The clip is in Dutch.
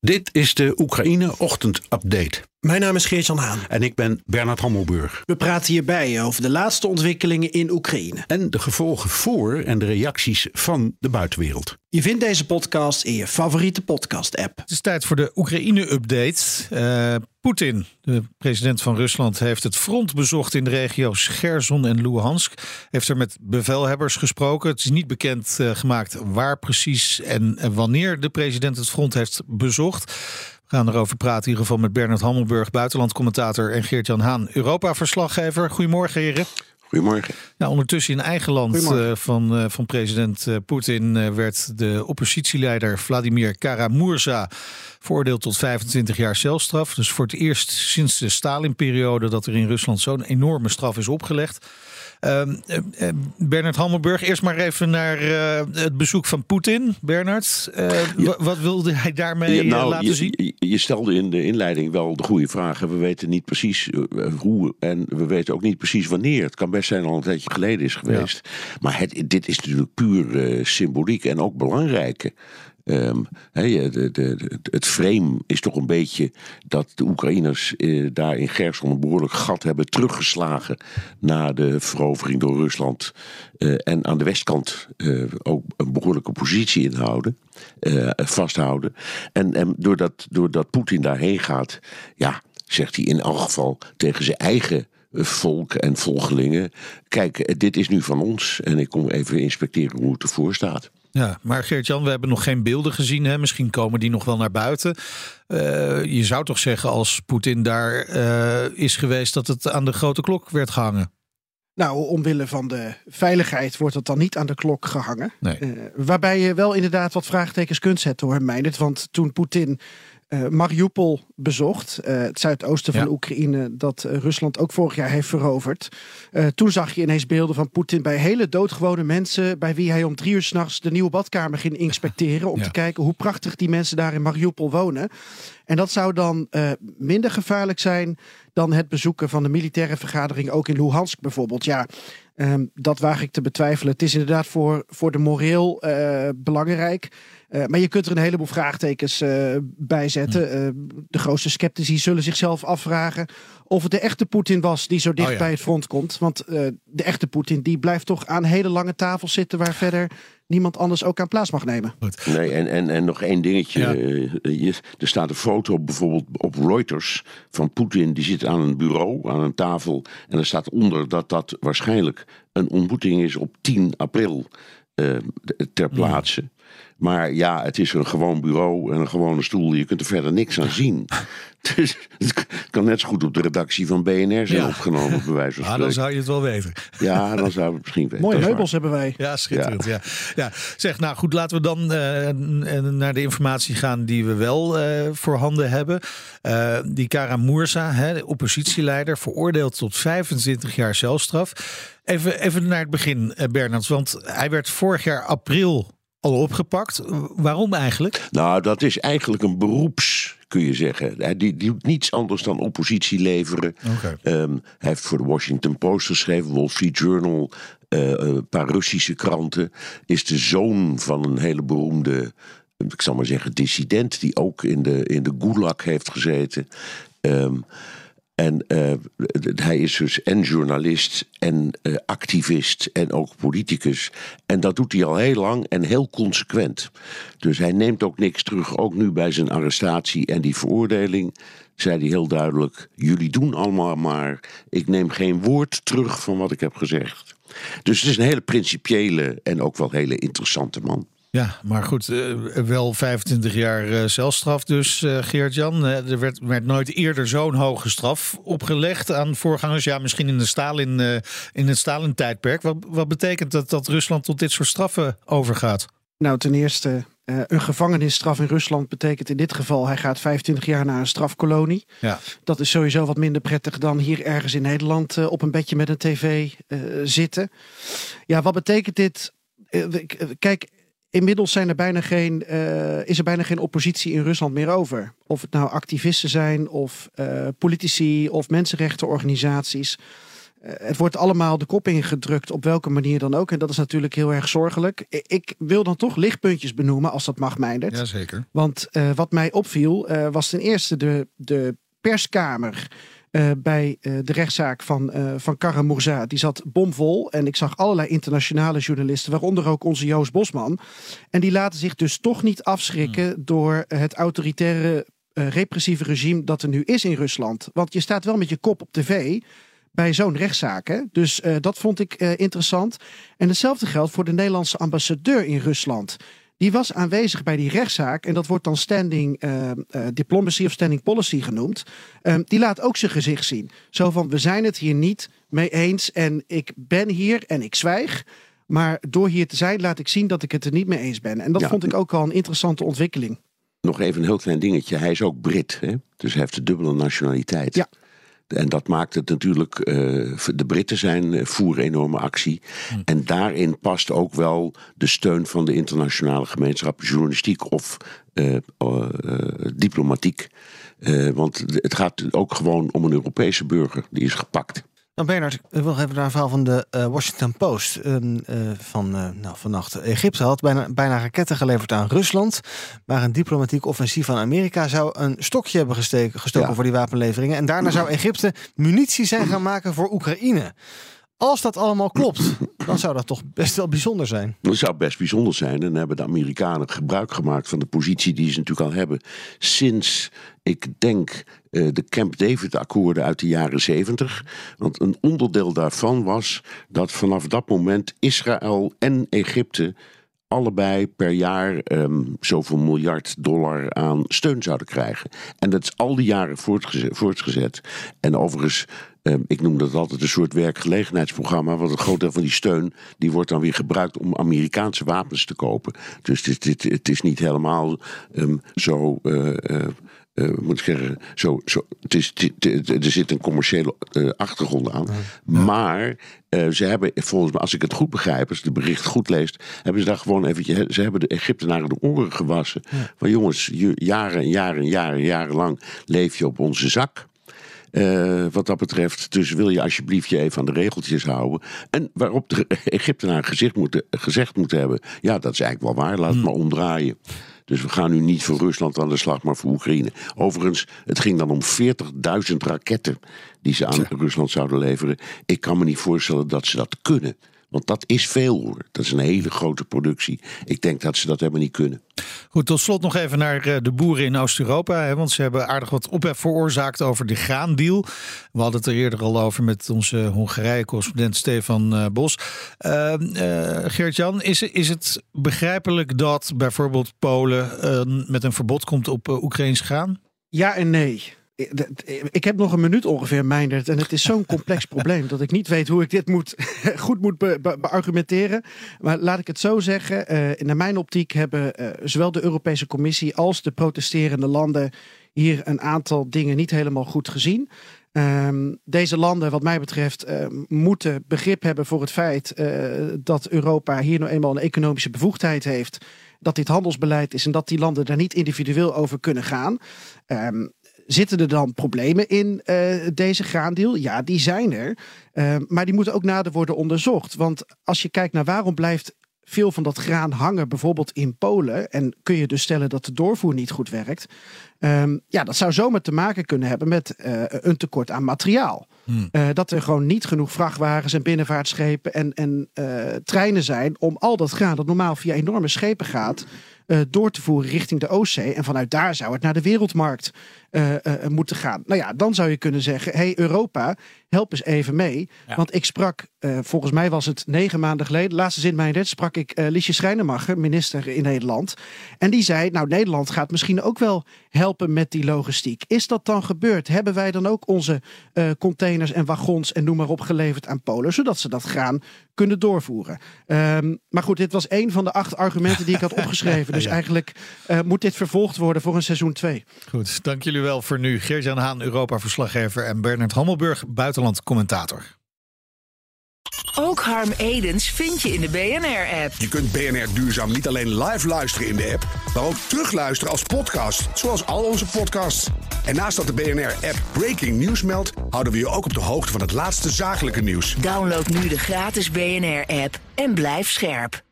Dit is de Oekraïne-ochtend-update. Mijn naam is Geert-Jan Haan. En ik ben Bernard Hammelburg. We praten hierbij over de laatste ontwikkelingen in Oekraïne. En de gevolgen voor en de reacties van de buitenwereld. Je vindt deze podcast in je favoriete podcast-app. Het is tijd voor de Oekraïne-update. Poetin, de president van Rusland, heeft het front bezocht in de regio's Gerson en Luhansk. Heeft er met bevelhebbers gesproken. Het is niet bekend gemaakt waar precies en wanneer de president het front heeft bezocht. We gaan erover praten in ieder geval met Bernard Hammelburg, buitenlandcommentator, en Geert-Jan Haan, Europa-verslaggever. Goedemorgen, heren. Goedemorgen. Nou, ondertussen in eigen land van president Poetin werd de oppositieleider Vladimir Kara-Murza veroordeeld tot 25 jaar celstraf. Dus voor het eerst sinds de Stalin-periode dat er in Rusland zo'n enorme straf is opgelegd. Bernard Hammelburg, eerst maar even naar het bezoek van Poetin. Bernard, wat wilde hij daarmee laten zien? Je stelde in de inleiding wel de goede vragen. We weten niet precies hoe en we weten ook niet precies wanneer. Het kan best zijn al een tijdje geleden is geweest. Ja. Maar dit is natuurlijk puur symboliek en ook belangrijk. Het frame is toch een beetje dat de Oekraïners daar in Gerson een behoorlijk gat hebben teruggeslagen na de verovering door Rusland. En aan de westkant ook een behoorlijke positie inhouden, vasthouden. En doordat Poetin daarheen gaat, ja, zegt hij in elk geval tegen zijn eigen volk en volgelingen: kijk, dit is nu van ons en ik kom even inspecteren hoe het ervoor staat. Ja, maar Geert-Jan, we hebben nog geen beelden gezien. Hè? Misschien komen die nog wel naar buiten. Je zou toch zeggen, als Poetin daar is geweest, dat het aan de grote klok werd gehangen? Nou, omwille van de veiligheid wordt het dan niet aan de klok gehangen. Nee. Waarbij je wel inderdaad wat vraagtekens kunt zetten, hoor, Meindert. Want toen Poetin Mariupol bezocht, het zuidoosten van Oekraïne, dat Rusland ook vorig jaar heeft veroverd. Toen zag je ineens beelden van Poetin bij hele doodgewone mensen, bij wie hij om 3 uur 's nachts de nieuwe badkamer ging inspecteren om te kijken hoe prachtig die mensen daar in Mariupol wonen. En dat zou dan minder gevaarlijk zijn dan het bezoeken van de militaire vergadering ook in Luhansk bijvoorbeeld. Ja, dat waag ik te betwijfelen. Het is inderdaad voor de moreel belangrijk. Maar je kunt er een heleboel vraagtekens bij zetten. De grootste sceptici zullen zichzelf afvragen of het de echte Poetin was die zo dicht bij het front komt. Want de echte Poetin die blijft toch aan hele lange tafels zitten waar verder niemand anders ook aan plaats mag nemen. Nee, en nog één dingetje. Ja. Er staat een foto bijvoorbeeld op Reuters van Poetin. Die zit aan een bureau, aan een tafel. En er staat onder dat waarschijnlijk een ontmoeting is op 10 april ter plaatse. Maar ja, het is een gewoon bureau en een gewone stoel. Je kunt er verder niks aan zien. Dus het kan net zo goed op de redactie van BNR zijn opgenomen, bij wijze van spreken. Dan zou je het wel weten. Ja, dan zou het misschien weten. Mooie meubels hebben wij. Ja, schitterend. Ja. Zeg, nou goed, laten we dan naar de informatie gaan die we wel voorhanden hebben. Die Kara-Murza, de oppositieleider, veroordeeld tot 25 jaar celstraf. Even naar het begin, Bernard, want hij werd vorig jaar april al opgepakt. Waarom eigenlijk? Nou, dat is eigenlijk een beroeps, kun je zeggen. Die doet niets anders dan oppositie leveren. Okay. Hij heeft voor de Washington Post geschreven, Wall Street Journal, een paar Russische kranten. Is de zoon van een hele beroemde, ik zal maar zeggen, dissident, die ook in de Gulag heeft gezeten. En hij is dus en journalist en activist en ook politicus. En dat doet hij al heel lang en heel consequent. Dus hij neemt ook niks terug, ook nu bij zijn arrestatie en die veroordeling. Zei hij heel duidelijk: jullie doen allemaal maar, ik neem geen woord terug van wat ik heb gezegd. Dus het is een hele principiële en ook wel hele interessante man. Ja, maar goed, wel 25 jaar celstraf dus, Geert-Jan. Er werd nooit eerder zo'n hoge straf opgelegd aan voorgangers. Ja, misschien in het Stalin-tijdperk. Wat betekent dat Rusland tot dit soort straffen overgaat? Nou, ten eerste, een gevangenisstraf in Rusland betekent in dit geval, hij gaat 25 jaar naar een strafkolonie. Ja. Dat is sowieso wat minder prettig dan hier ergens in Nederland op een bedje met een tv zitten. Ja, wat betekent dit? Kijk, inmiddels is er bijna geen oppositie in Rusland meer over. Of het nou activisten zijn of politici of mensenrechtenorganisaties. Het wordt allemaal de kop ingedrukt, op welke manier dan ook. En dat is natuurlijk heel erg zorgelijk. Ik wil dan toch lichtpuntjes benoemen, als dat mag, Meindert. Jazeker. Want wat mij opviel, was ten eerste de perskamer bij de rechtszaak van Kara-Murza. Die zat bomvol. En ik zag allerlei internationale journalisten, waaronder ook onze Joost Bosman. En die laten zich dus toch niet afschrikken door het autoritaire repressieve regime dat er nu is in Rusland. Want je staat wel met je kop op tv bij zo'n rechtszaak. Hè? Dus dat vond ik interessant. En hetzelfde geldt voor de Nederlandse ambassadeur in Rusland. Die was aanwezig bij die rechtszaak. En dat wordt dan standing diplomacy of standing policy genoemd. Die laat ook zijn gezicht zien. Zo van, we zijn het hier niet mee eens. En ik ben hier en ik zwijg. Maar door hier te zijn laat ik zien dat ik het er niet mee eens ben. En dat vond ik ook al een interessante ontwikkeling. Nog even een heel klein dingetje. Hij is ook Brit, hè? Dus hij heeft de dubbele nationaliteit. Ja. En dat maakt het natuurlijk, de Britten voeren enorme actie. En daarin past ook wel de steun van de internationale gemeenschap, journalistiek of diplomatiek. Want het gaat ook gewoon om een Europese burger, die is gepakt. Nou Bernard, ik wil even naar een verhaal van de Washington Post van vannacht. Egypte had bijna raketten geleverd aan Rusland. Maar een diplomatiek offensief van Amerika zou een stokje hebben gestoken voor die wapenleveringen. En daarna zou Egypte munitie zijn gaan maken voor Oekraïne. Als dat allemaal klopt, dan zou dat toch best wel bijzonder zijn. Dat zou best bijzonder zijn. En dan hebben de Amerikanen gebruik gemaakt van de positie die ze natuurlijk al hebben sinds, ik denk, de Camp David-akkoorden uit de jaren 70. Want een onderdeel daarvan was dat vanaf dat moment Israël en Egypte allebei per jaar zoveel miljard dollar aan steun zouden krijgen. En dat is al die jaren voortgezet. En overigens, ik noem dat altijd een soort werkgelegenheidsprogramma, want een groot deel van die steun die wordt dan weer gebruikt om Amerikaanse wapens te kopen. Dus het is niet helemaal moet ik zeggen, er zit een commerciële achtergrond aan. Ja. Maar ze hebben, volgens mij, als ik het goed begrijp, als de bericht goed leest, hebben ze daar gewoon eventjes, ze hebben de Egyptenaren de oren gewassen. Ja. Van jongens, jarenlang leef je op onze zak. Wat dat betreft, dus wil je alsjeblieft je even aan de regeltjes houden. En waarop de Egyptenaren gezegd moeten hebben, ja, dat is eigenlijk wel waar, laat het maar omdraaien. Dus we gaan nu niet voor Rusland aan de slag, maar voor Oekraïne. Overigens, het ging dan om 40.000 raketten die ze aan Rusland zouden leveren. Ik kan me niet voorstellen dat ze dat kunnen. Want dat is veel hoor. Dat is een hele grote productie. Ik denk dat ze dat helemaal niet kunnen. Goed, tot slot nog even naar de boeren in Oost-Europa. Want ze hebben aardig wat ophef veroorzaakt over de graandeal. We hadden het er eerder al over met onze Hongarije-correspondent Stefan Bos. Geert-Jan, is het begrijpelijk dat bijvoorbeeld Polen met een verbod komt op Oekraïns graan? Ja en nee. Ik heb nog een minuut ongeveer, Meindert. En het is zo'n complex probleem dat ik niet weet hoe ik dit goed moet beargumenteren. Maar laat ik het zo zeggen. Naar mijn optiek hebben zowel de Europese Commissie als de protesterende landen hier een aantal dingen niet helemaal goed gezien. Deze landen, wat mij betreft, moeten begrip hebben voor het feit dat Europa hier nou eenmaal een economische bevoegdheid heeft. Dat dit handelsbeleid is en dat die landen daar niet individueel over kunnen gaan. Zitten er dan problemen in deze graandeal? Ja, die zijn er. Maar die moeten ook nader worden onderzocht. Want als je kijkt naar waarom blijft veel van dat graan hangen, bijvoorbeeld in Polen, en kun je dus stellen dat de doorvoer niet goed werkt. Dat zou zomaar te maken kunnen hebben met een tekort aan materiaal. Dat er gewoon niet genoeg vrachtwagens en binnenvaartschepen en treinen zijn om al dat graan dat normaal via enorme schepen gaat, door te voeren richting de Oostzee. En vanuit daar zou het naar de wereldmarkt moeten gaan. Nou ja, dan zou je kunnen zeggen, hey Europa, help eens even mee. Ja. Want ik sprak, volgens mij was het 9 maanden geleden, laatste zin mijn red, sprak ik Liesje Schrijnemacher, minister in Nederland. En die zei, nou Nederland gaat misschien ook wel helpen met die logistiek. Is dat dan gebeurd? Hebben wij dan ook onze containers en wagons en noem maar op geleverd aan Polen, zodat ze dat graan kunnen doorvoeren? Maar goed, dit was een van de 8 argumenten die ik had opgeschreven. Dus eigenlijk moet dit vervolgd worden voor een seizoen 2. Goed, dank jullie wel voor nu. Geert-Jan Haan, Europa-verslaggever, en Bernard Hammelburg, buitenland-commentator. Ook Harm Edens vind je in de BNR-app. Je kunt BNR Duurzaam niet alleen live luisteren in de app, maar ook terugluisteren als podcast, zoals al onze podcasts. En naast dat de BNR-app Breaking News meldt, houden we je ook op de hoogte van het laatste zakelijke nieuws. Download nu de gratis BNR-app en blijf scherp.